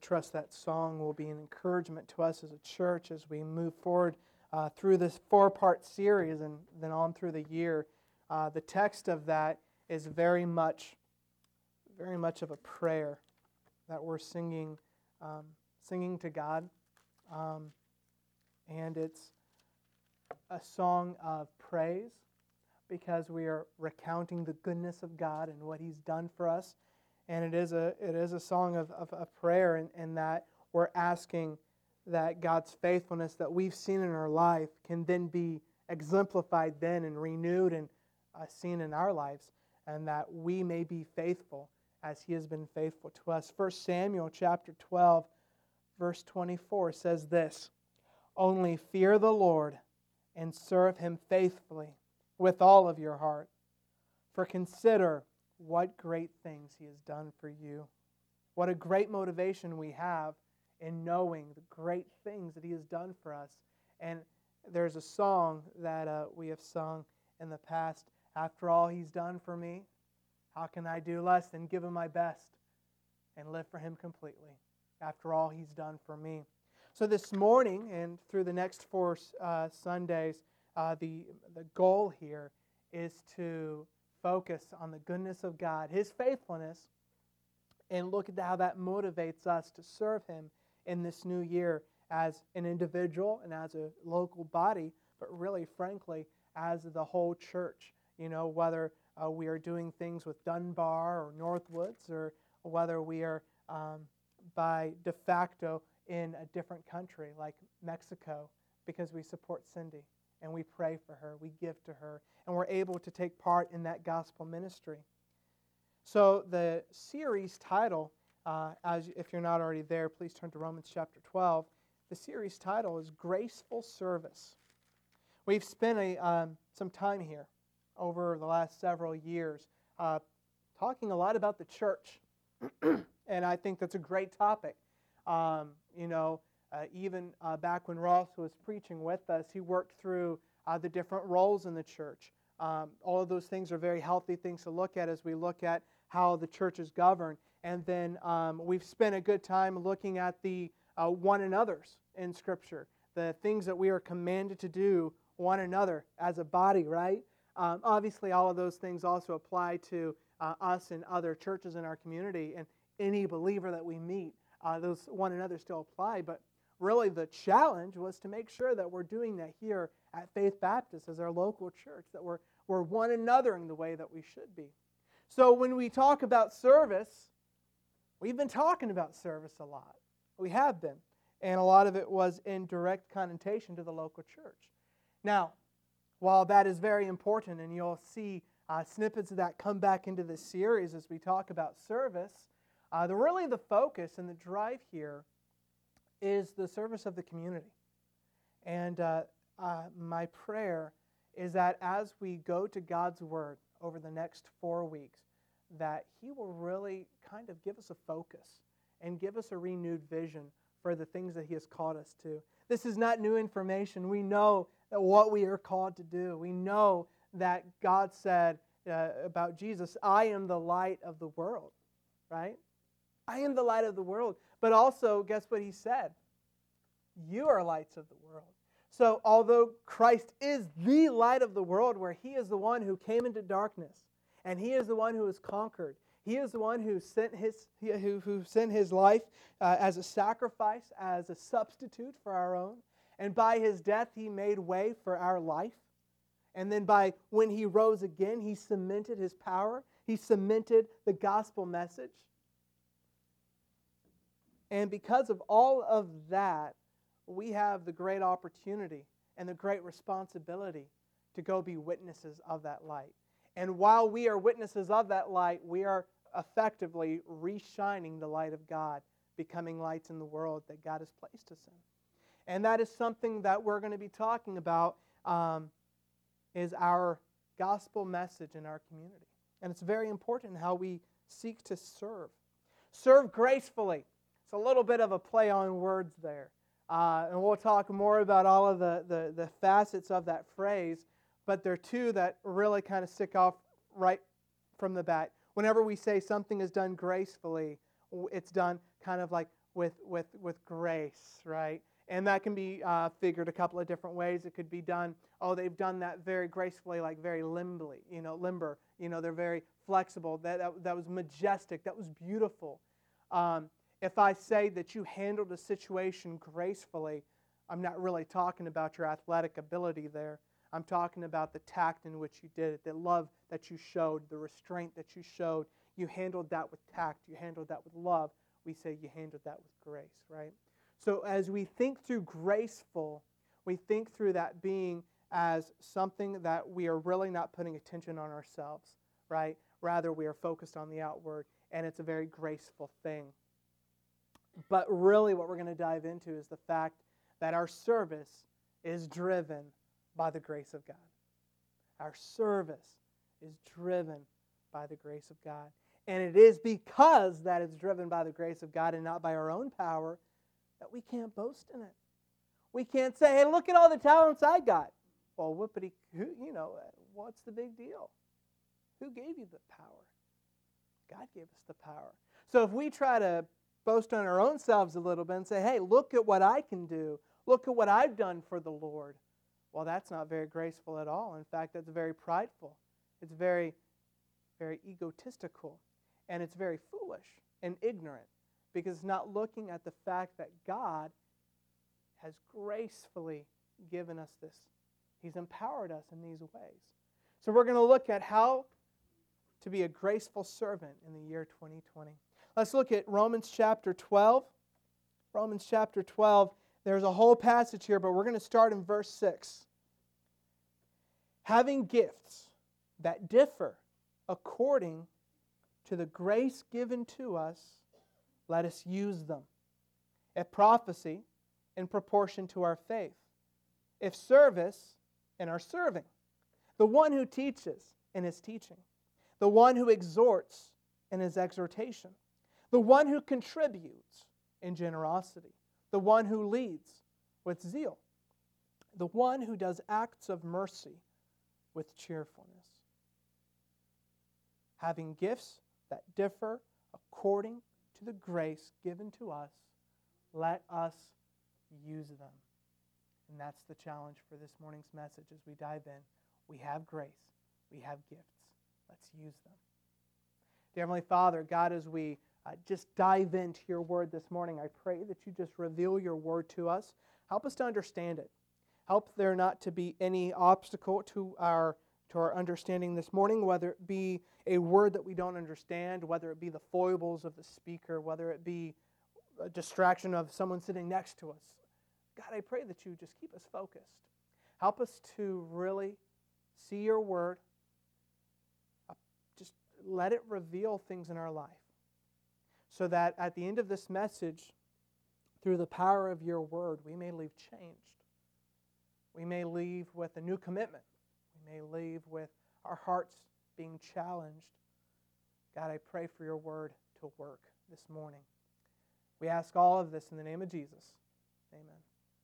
trust that song will be an encouragement to us as a church as we move forward through this 4-part series and then on through the year. The text of that is very much of a prayer that we're singing to God. And it's a song of praise because we are recounting the goodness of God and what He's done for us. And it is a song of prayer in that we're asking that God's faithfulness that we've seen in our life can then be exemplified then and renewed and seen in our lives, and that we may be faithful as He has been faithful to us. 1 Samuel chapter 12, verse 24 says this, "Only fear the Lord and serve Him faithfully with all of your heart. For consider what great things He has done for you." What a great motivation we have in knowing the great things that He has done for us. And there's a song that we have sung in the past, "After all He's done for me, how can I do less than give Him my best and live for Him completely? After all He's done for me." So this morning and through the next 4 Sundays, the goal here is to focus on the goodness of God, His faithfulness, and look at how that motivates us to serve Him in this new year as an individual and as a local body, but really, frankly, as the whole church. You know, whether we are doing things with Dunbar or Northwoods, or whether we are by de facto in a different country like Mexico because we support Cindy and we pray for her, we give to her, and we're able to take part in that gospel ministry. So the series title, if you're not already there, please turn to Romans chapter 12. The series title is Graceful Service. We've spent some time here over the last several years talking a lot about the church, and I think that's a great topic. Even back when Ross was preaching with us, he worked through the different roles in the church. All of those things are very healthy things to look at as we look at how the church is governed. And then we've spent a good time looking at the one another's in Scripture, the things that we are commanded to do one another as a body, right? Obviously, all of those things also apply to us and other churches in our community, and any believer that we meet. Those one another still apply, but really the challenge was to make sure that we're doing that here at Faith Baptist as our local church, that we're one anothering the way that we should be. So when we talk about service, we've been talking about service a lot. We have been, and a lot of it was in direct connotation to the local church. Now, while that is very important, and you'll see snippets of that come back into this series as we talk about service, the focus and the drive here is the service of the community. And my prayer is that as we go to God's Word over the next 4 weeks, that He will really kind of give us a focus and give us a renewed vision for the things that He has called us to. This is not new information. We know that what we are called to do. We know that God said about Jesus, "I am the light of the world," right? I am the light of the world. But also, guess what He said? You are lights of the world. So although Christ is the light of the world, where He is the one who came into darkness, and He is the one who has conquered, He is the one who sent His life as a sacrifice, as a substitute for our own, and by His death He made way for our life. And then when He rose again, He cemented His power. He cemented the gospel message. And because of all of that, we have the great opportunity and the great responsibility to go be witnesses of that light. And while we are witnesses of that light, we are effectively reshining the light of God, becoming lights in the world that God has placed us in. And that is something that we're going to be talking about, is our gospel message in our community. And it's very important how we seek to serve. Serve gracefully. It's a little bit of a play on words there. And we'll talk more about all of the facets of that phrase, but there are two that really kind of stick off right from the bat. Whenever we say something is done gracefully, it's done kind of like with grace, right? And that can be figured a couple of different ways. It could be done, they've done that very gracefully, like very limber. They're very flexible. That was majestic. That was beautiful. If I say that you handled a situation gracefully, I'm not really talking about your athletic ability there. I'm talking about the tact in which you did it, the love that you showed, the restraint that you showed. You handled that with tact. You handled that with love. We say you handled that with grace, right? So as we think through graceful, we think through that being as something that we are really not putting attention on ourselves, right? Rather, we are focused on the outward, and it's a very graceful thing. But really what we're going to dive into is the fact that our service is driven by the grace of God. Our service is driven by the grace of God. And it is because that it's driven by the grace of God and not by our own power that we can't boast in it. We can't say, hey, look at all the talents I got. Well, what's the big deal? Who gave you the power? God gave us the power. So if we try to boast on our own selves a little bit and say, hey, look at what I can do. Look at what I've done for the Lord. Well, that's not very graceful at all. In fact, that's very prideful. It's very, very egotistical. And it's very foolish and ignorant because it's not looking at the fact that God has gracefully given us this. He's empowered us in these ways. So we're going to look at how to be a graceful servant in the year 2020. Let's look at Romans chapter 12. Romans chapter 12. There's a whole passage here, but we're going to start in verse 6. Having gifts that differ according to the grace given to us, let us use them. If prophecy, in proportion to our faith. If service, in our serving. The one who teaches, in his teaching. The one who exhorts, in his exhortation. The one who contributes, in generosity. The one who leads, with zeal. The one who does acts of mercy, with cheerfulness. Having gifts that differ according to the grace given to us, let us use them. And that's the challenge for this morning's message as we dive in. We have grace. We have gifts. Let's use them. Dear Heavenly Father, God, as we just dive into your word this morning, I pray that you just reveal your word to us. Help us to understand it. Help there not to be any obstacle to our understanding this morning, whether it be a word that we don't understand, whether it be the foibles of the speaker, whether it be a distraction of someone sitting next to us. God, I pray that you just keep us focused. Help us to really see your word. Just let it reveal things in our life so that at the end of this message, through the power of your word, we may leave changed. We may leave with a new commitment. We may leave with our hearts being challenged. God, I pray for your word to work this morning. We ask all of this in the name of Jesus. Amen.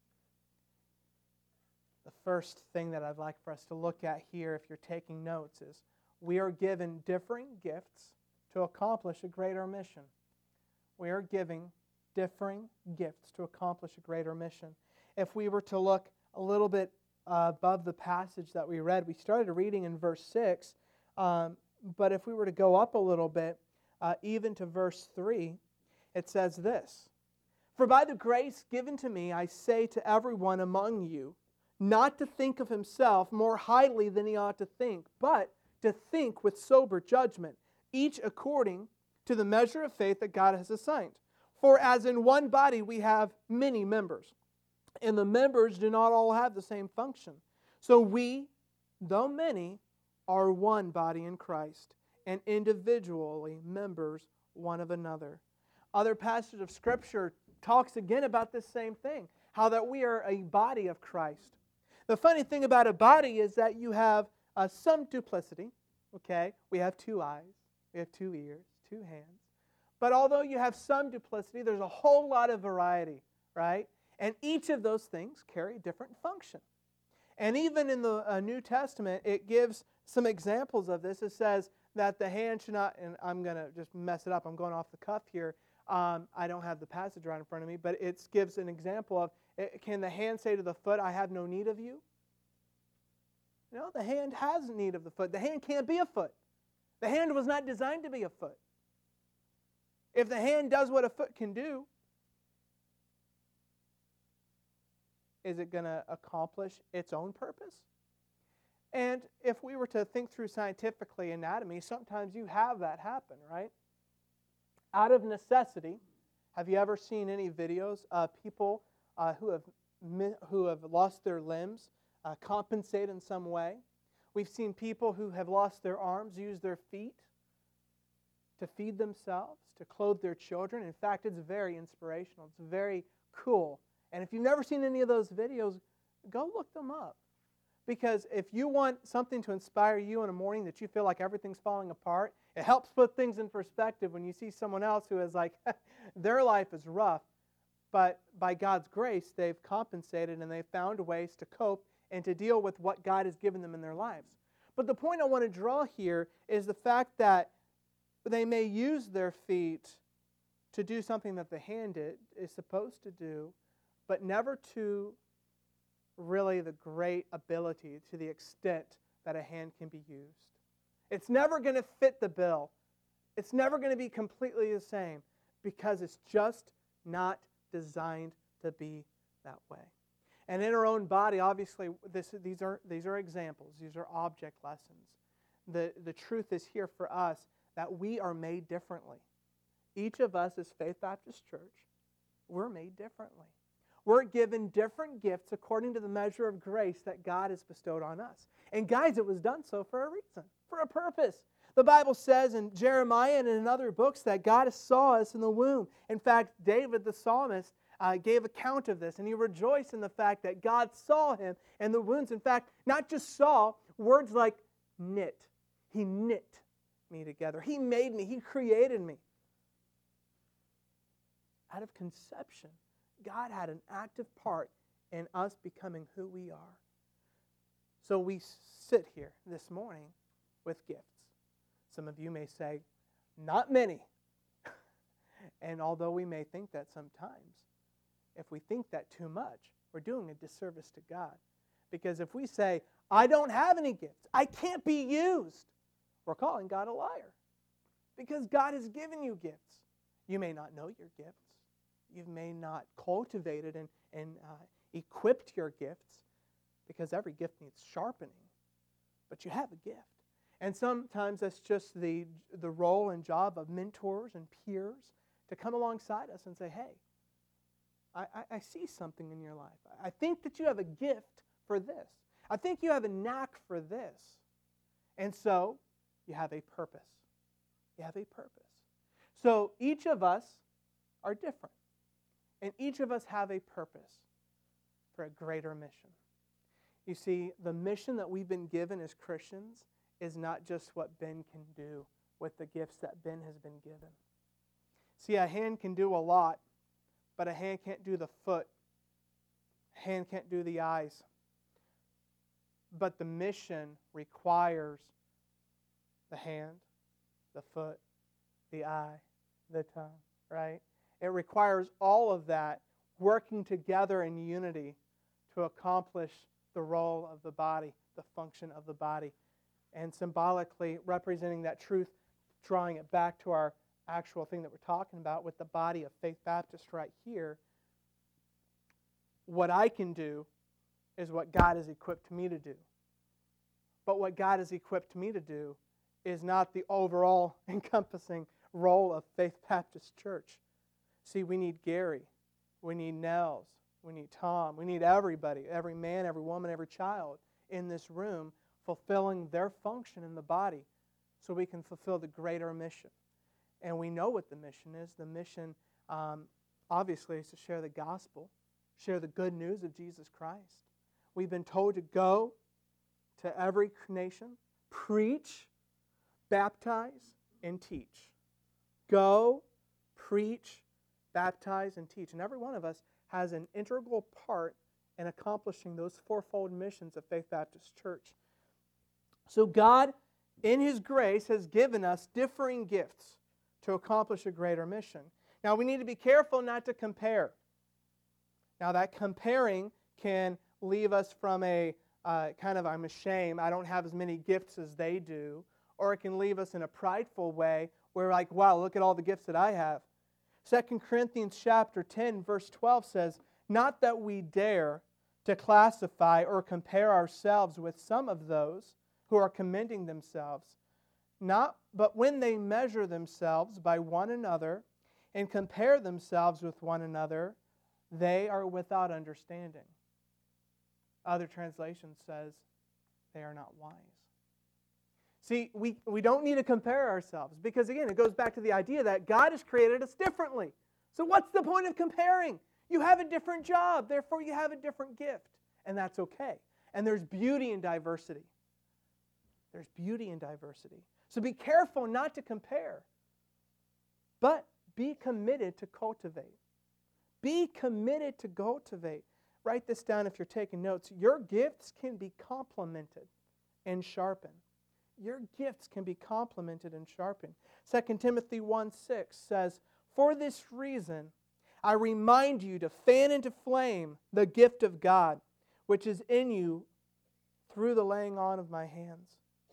The first thing that I'd like for us to look at here, if you're taking notes, is we are given differing gifts to accomplish a greater mission. We are giving differing gifts to accomplish a greater mission. If we were to look a little bit above the passage that we read, we started reading in verse 6, but if we were to go up a little bit, even to verse 3, it says this, "For by the grace given to me, I say to everyone among you, not to think of himself more highly than he ought to think, but to think with sober judgment, each according to the measure of faith that God has assigned. For as in one body we have many members, and the members do not all have the same function. So we, though many, are one body in Christ, and individually members one of another." Other passages of Scripture talks again about this same thing, how that we are a body of Christ. The funny thing about a body is that you have some duplicity, okay? We have 2 eyes, we have 2 ears, 2 hands. But although you have some duplicity, there's a whole lot of variety, right? And each of those things carry a different function. And even in the New Testament, it gives some examples of this. It says that the hand should not, and I'm going to just mess it up, I'm going off the cuff here. I don't have the passage right in front of me, but it gives an example of, can the hand say to the foot, I have no need of you? No, the hand has need of the foot. The hand can't be a foot. The hand was not designed to be a foot. If the hand does what a foot can do, is it going to accomplish its own purpose? And if we were to think through scientifically anatomy, sometimes you have that happen, right? Out of necessity, have you ever seen any videos of people who have lost their limbs compensate in some way? We've seen people who have lost their arms use their feet to feed themselves, to clothe their children. In fact, it's very inspirational. It's very cool. And if you've never seen any of those videos, go look them up. Because if you want something to inspire you in a morning that you feel like everything's falling apart, it helps put things in perspective when you see someone else who is like, their life is rough, but by God's grace, they've compensated and they've found ways to cope and to deal with what God has given them in their lives. But the point I want to draw here is the fact that they may use their feet to do something that the hand is supposed to do, but never to really the great ability to the extent that a hand can be used. It's never going to fit the bill. It's never going to be completely the same because it's just not designed to be that way. And in our own body, obviously, these are examples. These are object lessons. The truth is here for us that we are made differently. Each of us as Faith Baptist Church, we're made differently. We're given different gifts according to the measure of grace that God has bestowed on us. And guys, it was done so for a reason, for a purpose. The Bible says in Jeremiah and in other books that God saw us in the womb. In fact, David the psalmist gave account of this, and he rejoiced in the fact that God saw him in the wombs. In fact, not just saw, words like knit. He knit me together. He made me. He created me. Out of conception, God had an active part in us becoming who we are. So we sit here this morning with gifts. Some of you may say, not many. And although we may think that sometimes, if we think that too much, we're doing a disservice to God. Because if we say, I don't have any gifts, I can't be used, we're calling God a liar. Because God has given you gifts. You may not know your gifts. You may not cultivated and equipped your gifts, because every gift needs sharpening. But you have a gift. And sometimes that's just the role and job of mentors and peers to come alongside us and say, hey, I see something in your life. I think that you have a gift for this. I think you have a knack for this. And so you have a purpose. You have a purpose. So each of us are different. And each of us have a purpose for a greater mission. You see, the mission that we've been given as Christians is not just what Ben can do with the gifts that Ben has been given. See, a hand can do a lot, but a hand can't do the foot. A hand can't do the eyes. But the mission requires the hand, the foot, the eye, the tongue, right? It requires all of that working together in unity to accomplish the role of the body, the function of the body. And symbolically representing that truth, drawing it back to our actual thing that we're talking about with the body of Faith Baptist right here. What I can do is what God has equipped me to do. But what God has equipped me to do is not the overall encompassing role of Faith Baptist Church. See, we need Gary. We need Nels. We need Tom. We need everybody, every man, every woman, every child in this room fulfilling their function in the body so we can fulfill the greater mission. And we know what the mission is. The mission, obviously, is to share the gospel, share the good news of Jesus Christ. We've been told to go to every nation, preach, baptize, and teach. Go, preach, baptize, and teach. And every one of us has an integral part in accomplishing those fourfold missions of Faith Baptist Church. So God, in His grace, has given us differing gifts to accomplish a greater mission. Now, we need to be careful not to compare. Now, that comparing can leave us from a I'm ashamed, I don't have as many gifts as they do, or it can leave us in a prideful way where we're like, wow, look at all the gifts that I have. 2 Corinthians chapter 10, verse 12 says, not that we dare to classify or compare ourselves with some of those who are commending themselves, but when they measure themselves by one another and compare themselves with one another, they are without understanding. Other translation says they are not wise. See, we don't need to compare ourselves because, again, it goes back to the idea that God has created us differently. So what's the point of comparing? You have a different job, therefore you have a different gift, and that's okay. And there's beauty in diversity. There's beauty in diversity. So be careful not to compare, but be committed to cultivate. Be committed to cultivate. Write this down if you're taking notes. Your gifts can be complemented and sharpened. Your gifts can be complemented and sharpened. 2 Timothy 1:6 says, for this reason, I remind you to fan into flame the gift of God, which is in you through the laying on of my hands.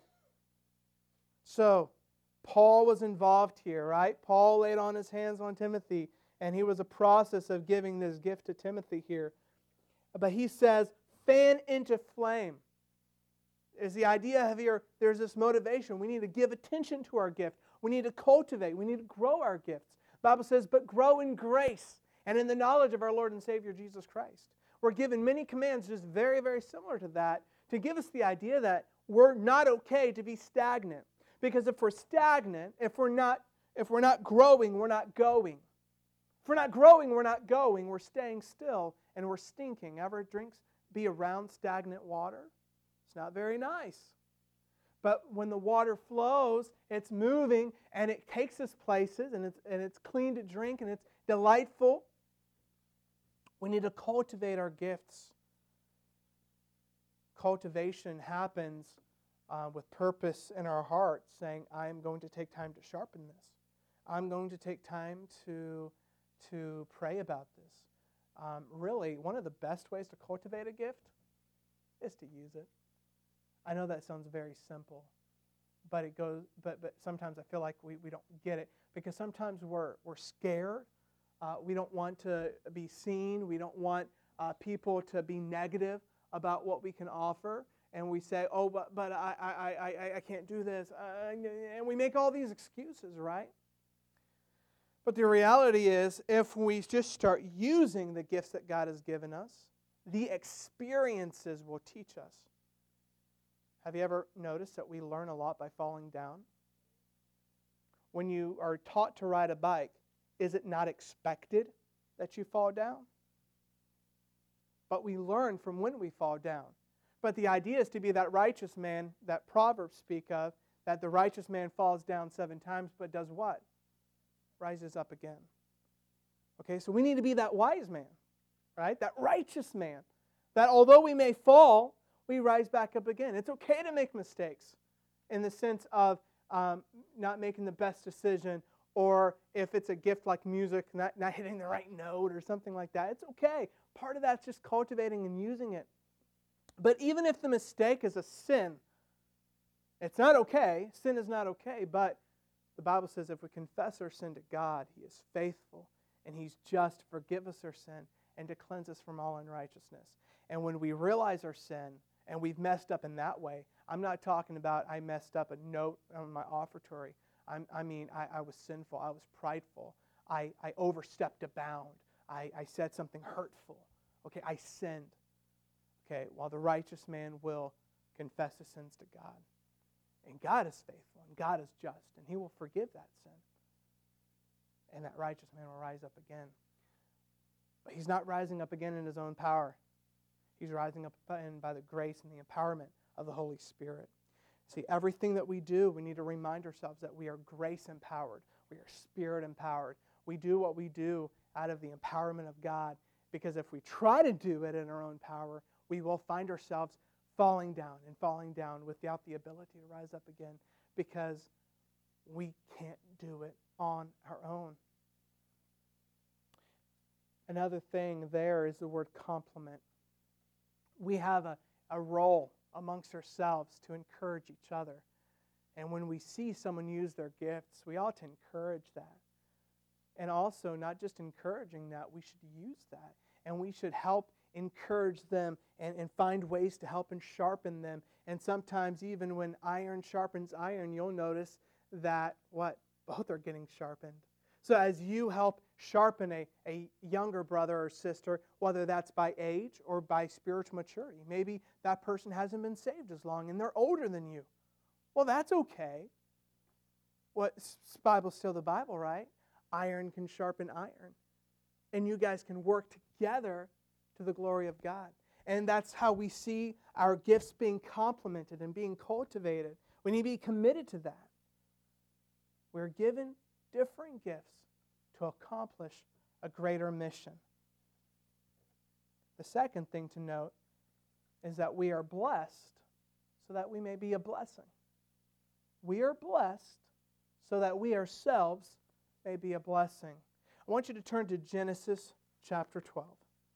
So, Paul was involved here, right? Paul laid on his hands on Timothy, and he was a process of giving this gift to Timothy here. But he says, fan into flame. Is the idea of here, there's this motivation. We need to give attention to our gift. We need to cultivate. We need to grow our gifts. The Bible says, but grow in grace and in the knowledge of our Lord and Savior Jesus Christ. We're given many commands just very, very similar to that to give us the idea that we're not okay to be stagnant. Because if we're stagnant, if we're not growing, we're not going. If we're not growing, we're not going. We're staying still and we're stinking. Ever be around stagnant water? It's not very nice. But when the water flows, it's moving and it takes us places and it's clean to drink and it's delightful. We need to cultivate our gifts. Cultivation happens with purpose in our hearts, saying, I am going to take time to sharpen this. I'm going to take time to pray about this. Really, one of the best ways to cultivate a gift is to use it. I know that sounds very simple, but sometimes I feel like we don't get it because sometimes we're scared. We don't want to be seen. We don't want people to be negative about what we can offer. And we say, oh, but I can't do this. And we make all these excuses, right? But the reality is, if we just start using the gifts that God has given us, the experiences will teach us. Have you ever noticed that we learn a lot by falling down? When you are taught to ride a bike, is it not expected that you fall down? But we learn from when we fall down. But the idea is to be that righteous man that Proverbs speak of, that the righteous man falls down 7 times, but does what? Rises up again. Okay, so we need to be that wise man, right? That righteous man. That although we may fall, we rise back up again. It's okay to make mistakes in the sense of not making the best decision, or if it's a gift like music, not hitting the right note or something like that. It's okay. Part of that's just cultivating and using it. But even if the mistake is a sin, it's not okay. Sin is not okay, but the Bible says if we confess our sin to God, He is faithful and He's just to forgive us our sin and to cleanse us from all unrighteousness. And when we realize our sin and we've messed up in that way, I'm not talking about I messed up a note on my offertory. I mean, I was sinful. I was prideful. I overstepped a bound. I said something hurtful. Okay, I sinned. Okay, while the righteous man will confess his sins to God. And God is faithful, and God is just, and He will forgive that sin. And that righteous man will rise up again. But he's not rising up again in his own power. He's rising up by the grace and the empowerment of the Holy Spirit. See, everything that we do, we need to remind ourselves that we are grace-empowered. We are Spirit-empowered. We do what we do out of the empowerment of God, because if we try to do it in our own power, we will find ourselves falling down without the ability to rise up again, because we can't do it on our own. Another thing there is the word complement. We have a role amongst ourselves to encourage each other. And when we see someone use their gifts, we ought to encourage that. And also, not just encouraging that, we should use that. And we should help encourage them and find ways to help and sharpen them. And sometimes even when iron sharpens iron, you'll notice that, both are getting sharpened. So as you help sharpen a younger brother or sister, whether that's by age or by spiritual maturity, maybe that person hasn't been saved as long and they're older than you. Well, that's okay. Bible's still the Bible, right? Iron can sharpen iron. And you guys can work together to the glory of God. And that's how we see our gifts being complemented and being cultivated. We need to be committed to that. We're given different gifts to accomplish a greater mission. The second thing to note is that we are blessed so that we may be a blessing. We are blessed so that we ourselves may be a blessing. I want you to turn to Genesis chapter 12.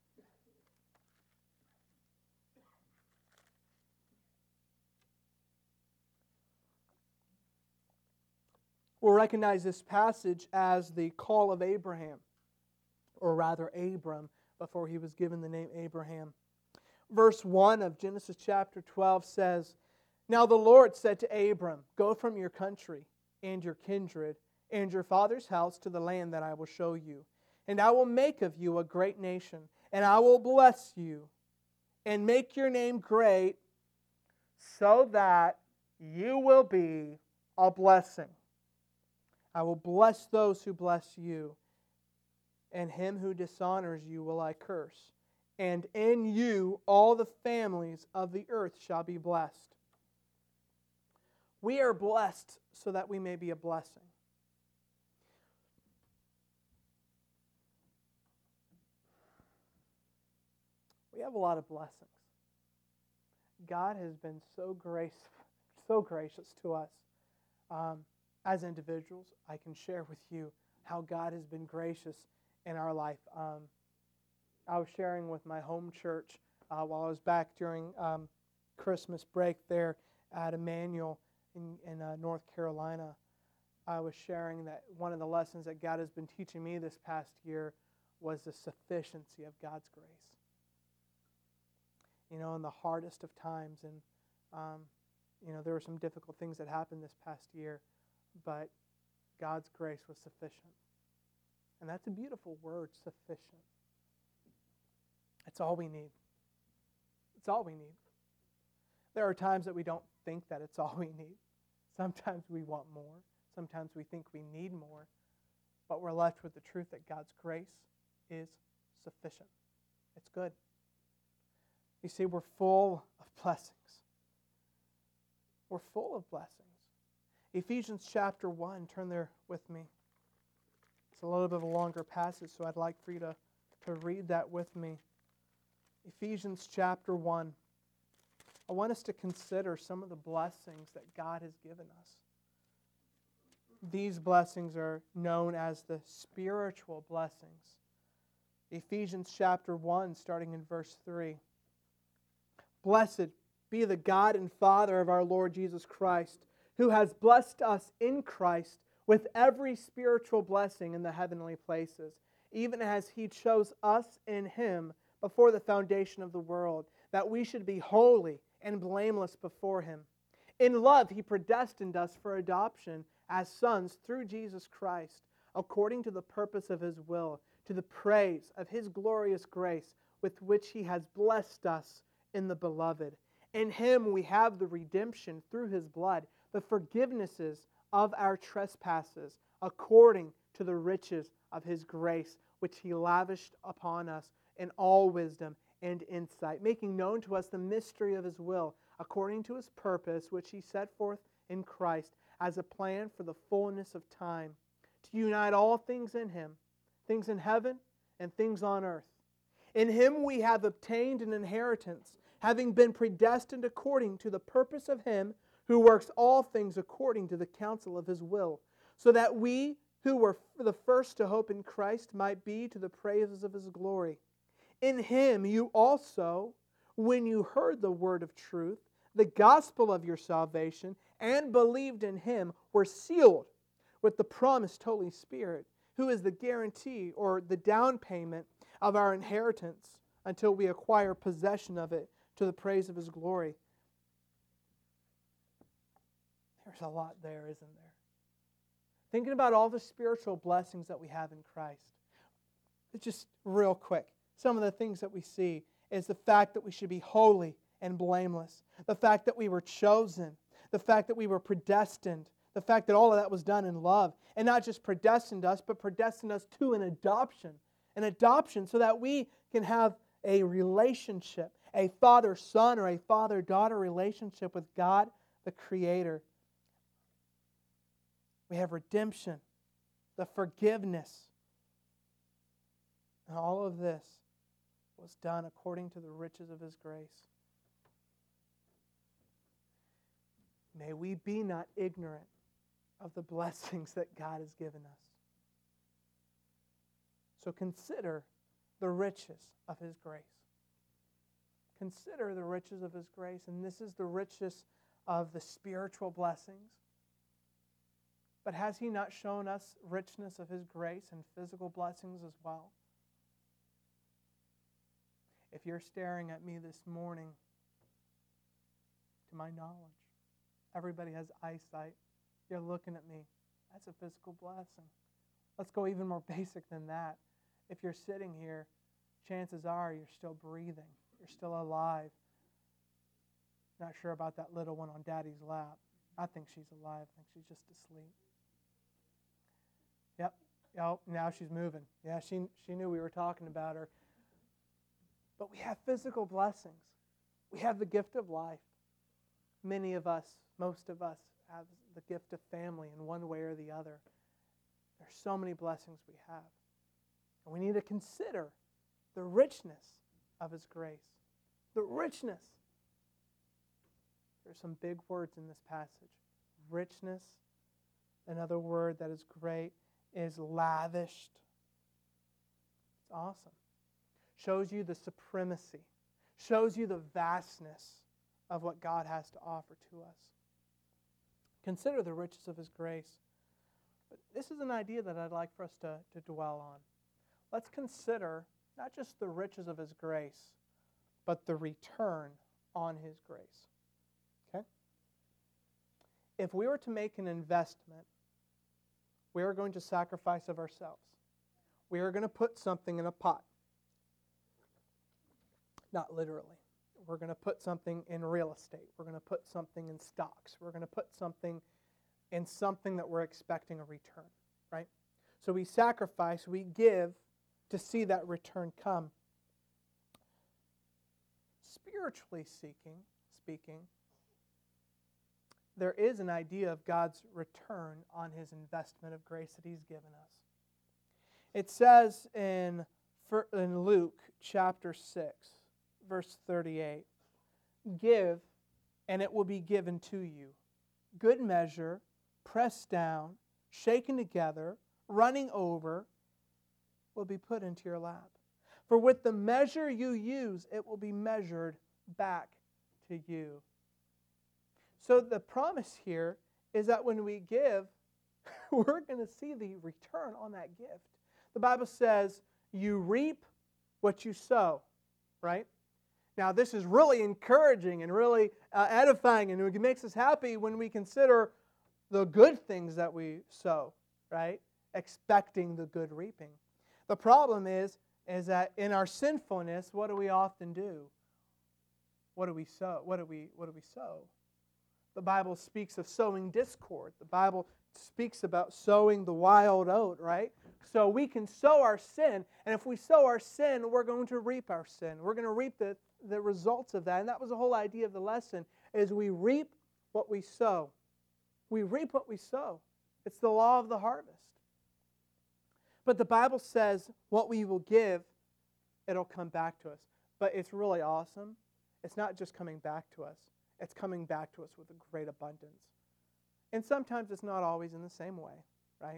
We'll recognize this passage as the call of Abraham, or rather Abram, before he was given the name Abraham. Verse 1 of Genesis chapter 12 says, "Now the Lord said to Abram, Go from your country and your kindred and your father's house to the land that I will show you. And I will make of you a great nation, and I will bless you and make your name great so that you will be a blessing. I will bless those who bless you, and him who dishonors you will I curse. And in you all the families of the earth shall be blessed." We are blessed so that we may be a blessing. We have a lot of blessings. God has been so gracious to us. As individuals, I can share with you how God has been gracious in our life. I was sharing with my home church while I was back during Christmas break there at Emmanuel in North Carolina. I was sharing that one of the lessons that God has been teaching me this past year was the sufficiency of God's grace. In the hardest of times, and there were some difficult things that happened this past year, but God's grace was sufficient. And that's a beautiful word, sufficient. It's all we need. It's all we need. There are times that we don't think that it's all we need. Sometimes we want more. Sometimes we think we need more. But we're left with the truth that God's grace is sufficient. It's good. You see, we're full of blessings. We're full of blessings. Ephesians chapter 1, turn there with me. It's a little bit of a longer passage, so I'd like for you to read that with me. Ephesians chapter 1. I want us to consider some of the blessings that God has given us. These blessings are known as the spiritual blessings. Ephesians chapter 1, starting in verse 3. "Blessed be the God and Father of our Lord Jesus Christ, who has blessed us in Christ with every spiritual blessing in the heavenly places, even as He chose us in Him before the foundation of the world, that we should be holy and blameless before Him. In love He predestined us for adoption as sons through Jesus Christ, according to the purpose of His will, to the praise of His glorious grace, with which He has blessed us in the Beloved. In Him we have the redemption through His blood, the forgivenesses of our trespasses, according to the riches of His grace, which He lavished upon us in all wisdom and insight, making known to us the mystery of His will, according to His purpose, which He set forth in Christ as a plan for the fullness of time, to unite all things in Him, things in heaven and things on earth. In Him we have obtained an inheritance, having been predestined according to the purpose of Him who works all things according to the counsel of His will, so that we who were the first to hope in Christ might be to the praises of His glory. In Him you also, when you heard the word of truth, the gospel of your salvation, and believed in Him, were sealed with the promised Holy Spirit, who is the guarantee or the down payment of our inheritance until we acquire possession of it to the praise of His glory. There's a lot there, isn't there? Thinking about all the spiritual blessings that we have in Christ. Just real quick, some of the things that we see is the fact that we should be holy and blameless, the fact that we were chosen, the fact that we were predestined, the fact that all of that was done in love, and not just predestined us, but predestined us to an adoption so that we can have a relationship, a father-son or a father-daughter relationship with God, the Creator. We have redemption, the forgiveness. And all of this was done according to the riches of His grace. May we be not ignorant of the blessings that God has given us. So consider the riches of His grace. Consider the riches of His grace, and this is the riches of the spiritual blessings. But has He not shown us richness of His grace and physical blessings as well? If you're staring at me this morning, to my knowledge, everybody has eyesight. You're looking at me. That's a physical blessing. Let's go even more basic than that. If you're sitting here, chances are you're still breathing. You're still alive. Not sure about that little one on Daddy's lap. I think she's alive. I think she's just asleep. Yep. Oh, now she's moving. Yeah, she knew we were talking about her. But we have physical blessings. We have the gift of life. Many of us, most of us, have the gift of family in one way or the other. There's so many blessings we have. And we need to consider the richness of His grace. The richness. There's some big words in this passage. Richness. Another word that is great is lavished. It's awesome. Shows you the supremacy. Shows you the vastness of what God has to offer to us. Consider the riches of His grace. But this is an idea that I'd like for us to dwell on. Let's consider not just the riches of His grace, but the return on His grace. Okay? If we were to make an investment, we are going to sacrifice of ourselves. We are going to put something in a pot. Not literally. We're going to put something in real estate. We're going to put something in stocks. We're going to put something in something that we're expecting a return, right? So we sacrifice, we give to see that return come. Spiritually speaking, there is an idea of God's return on His investment of grace that He's given us. It says in Luke chapter 6, verse 38, "Give, and it will be given to you. Good measure, pressed down, shaken together, running over, will be put into your lap. For with the measure you use, it will be measured back to you." So the promise here is that when we give, we're going to see the return on that gift. The Bible says, you reap what you sow, right? Now, this is really encouraging and really edifying, and it makes us happy when we consider the good things that we sow, right? Expecting the good reaping. The problem is that in our sinfulness, what do we often do? What do we sow? What do we sow? The Bible speaks of sowing discord. The Bible speaks about sowing the wild oat, right? So we can sow our sin, and if we sow our sin, we're going to reap our sin. We're going to reap the results of that. And that was the whole idea of the lesson, is we reap what we sow. We reap what we sow. It's the law of the harvest. But the Bible says what we will give, it'll come back to us. But it's really awesome. It's not just coming back to us. It's coming back to us with a great abundance. And sometimes it's not always in the same way, right?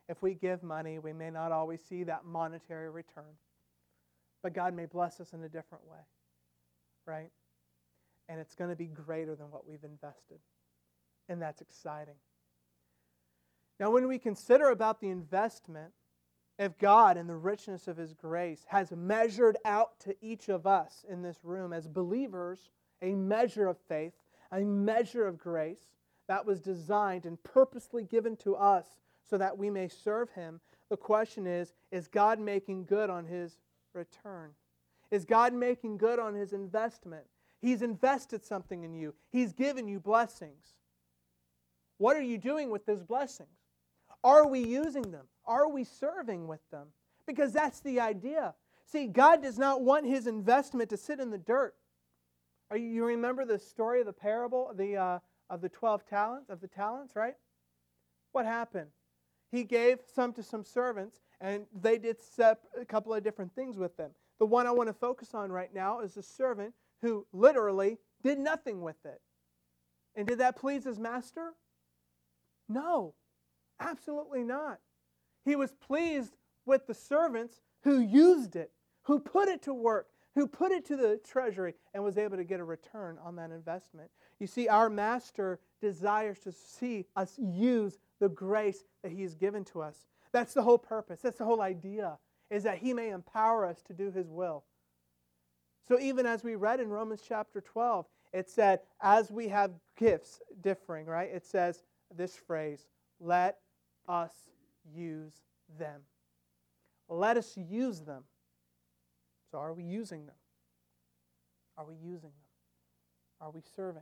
If we give money, we may not always see that monetary return. But God may bless us in a different way, right? And it's going to be greater than what we've invested. And that's exciting. Now, when we consider about the investment, if God, in the richness of His grace, has measured out to each of us in this room as believers a measure of faith, a measure of grace that was designed and purposely given to us so that we may serve Him, the question is God making good on His return? Is God making good on His investment? He's invested something in you. He's given you blessings. What are you doing with those blessings? Are we using them? Are we serving with them? Because that's the idea. See, God does not want His investment to sit in the dirt. You remember the story of the parable of the 12 talents, right? What happened? He gave some to some servants, and they did a couple of different things with them. The one I want to focus on right now is the servant who literally did nothing with it. And did that please his master? No, absolutely not. He was pleased with the servants who used it, who put it to work, who put it to the treasury and was able to get a return on that investment. You see, our master desires to see us use the grace that He has given to us. That's the whole purpose. That's the whole idea, is that He may empower us to do His will. So even as we read in Romans chapter 12, it said, as we have gifts differing, right? It says this phrase, let us use them. Let us use them. So are we using them? Are we using them? Are we serving?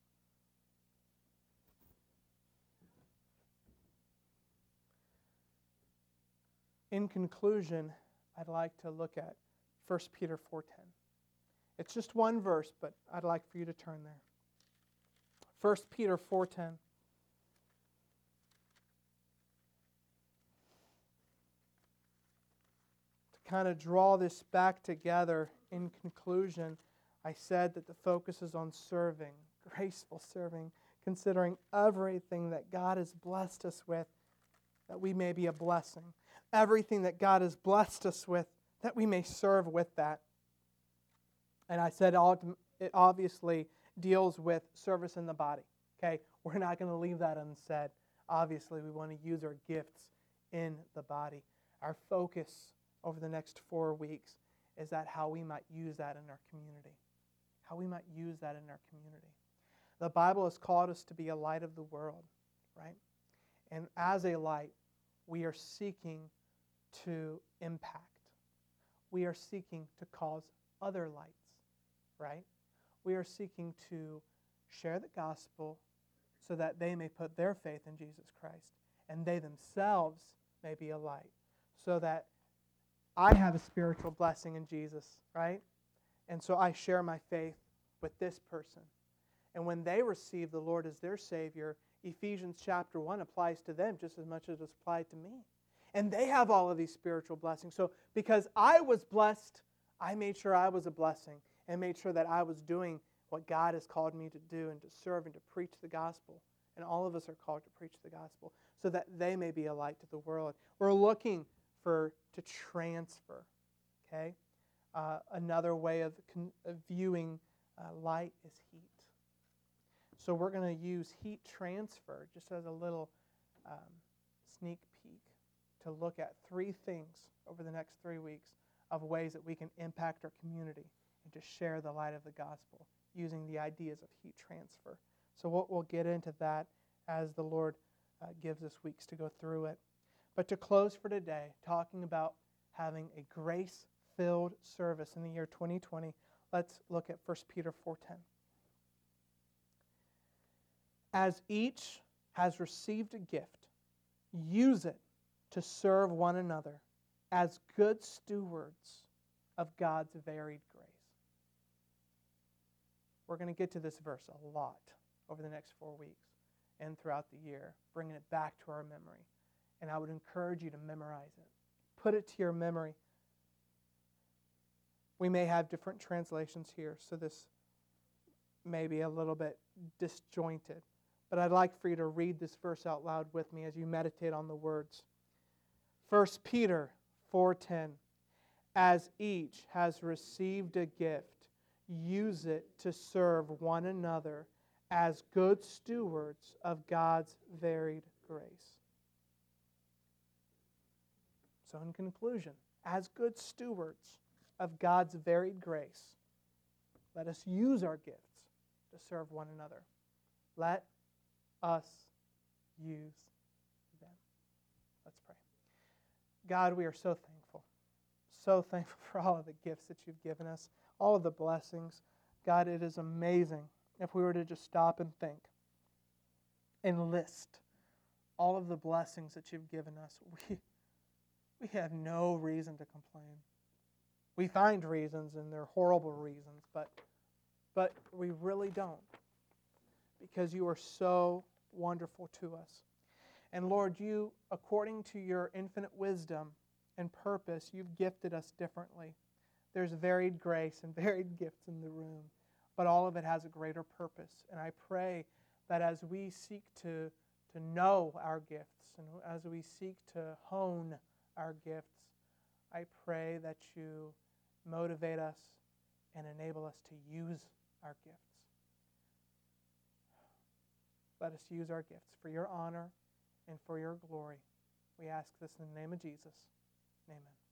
In conclusion, I'd like to look at 1 Peter 4:10. It's just one verse, but I'd like for you to turn there. 1 Peter 4:10. To kind of draw this back together in conclusion, I said that the focus is on serving, graceful serving, considering everything that God has blessed us with, that we may be a blessing. Everything that God has blessed us with, that we may serve with that. And I said it obviously deals with service in the body. Okay, we're not going to leave that unsaid. Obviously, we want to use our gifts in the body. Our focus over the next 4 weeks is that how we might use that in our community. How we might use that in our community. The Bible has called us to be a light of the world, right? And as a light, we are seeking to impact. We are seeking to cause other lights, right? We are seeking to share the gospel so that they may put their faith in Jesus Christ and they themselves may be a light, so that I have a spiritual blessing in Jesus, right? And so I share my faith with this person. And when they receive the Lord as their Savior, Ephesians chapter 1 applies to them just as much as it's applied to me. And they have all of these spiritual blessings. So because I was blessed, I made sure I was a blessing and made sure that I was doing what God has called me to do and to serve and to preach the gospel. And all of us are called to preach the gospel so that they may be a light to the world. We're looking to transfer, okay? Another way of viewing light is heat. So we're going to use heat transfer just as a little sneak peek to look at 3 things over the next 3 weeks of ways that we can impact our community and to share the light of the gospel using the ideas of heat transfer. So we'll get into that as the Lord gives us weeks to go through it. But to close for today, talking about having a grace-filled service in the year 2020, let's look at 1 Peter 4:10. As each has received a gift, use it to serve one another as good stewards of God's varied grace. We're going to get to this verse a lot over the next 4 weeks and throughout the year, bringing it back to our memory. And I would encourage you to memorize it. Put it to your memory. We may have different translations here, so this may be a little bit disjointed. But I'd like for you to read this verse out loud with me as you meditate on the words. 1 Peter 4:10, as each has received a gift, use it to serve one another as good stewards of God's varied grace. So in conclusion, as good stewards of God's varied grace, let us use our gifts to serve one another. Let us use them. Let's pray. God, we are so thankful for all of the gifts that you've given us, all of the blessings. God, it is amazing if we were to just stop and think and list all of the blessings that you've given us. We have no reason to complain. We find reasons, and they're horrible reasons, but we really don't, because you are so wonderful to us. And Lord, you, according to your infinite wisdom and purpose, you've gifted us differently. There's varied grace and varied gifts in the room, but all of it has a greater purpose. And I pray that as we seek to know our gifts and as we seek to hone our gifts, I pray that you motivate us and enable us to use our gifts. Let us use our gifts for your honor and for your glory. We ask this in the name of Jesus. Amen.